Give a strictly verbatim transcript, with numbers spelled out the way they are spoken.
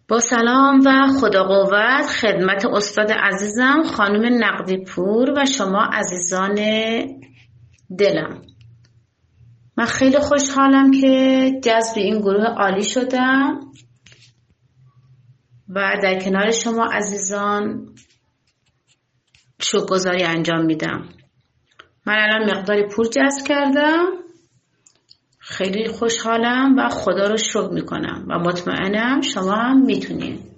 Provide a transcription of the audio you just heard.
با سلام و خدا قوت خدمت استاد عزیزم خانم نقدی پور و شما عزیزان دلم. من خیلی خوشحالم که جذب این گروه عالی شدم و در کنار شما عزیزان شکرگزاری انجام میدم. من الان مقداری پول جذب کردم، خیلی خوشحالم و خدا رو شکر میکنم و مطمئنم شما هم میتونید.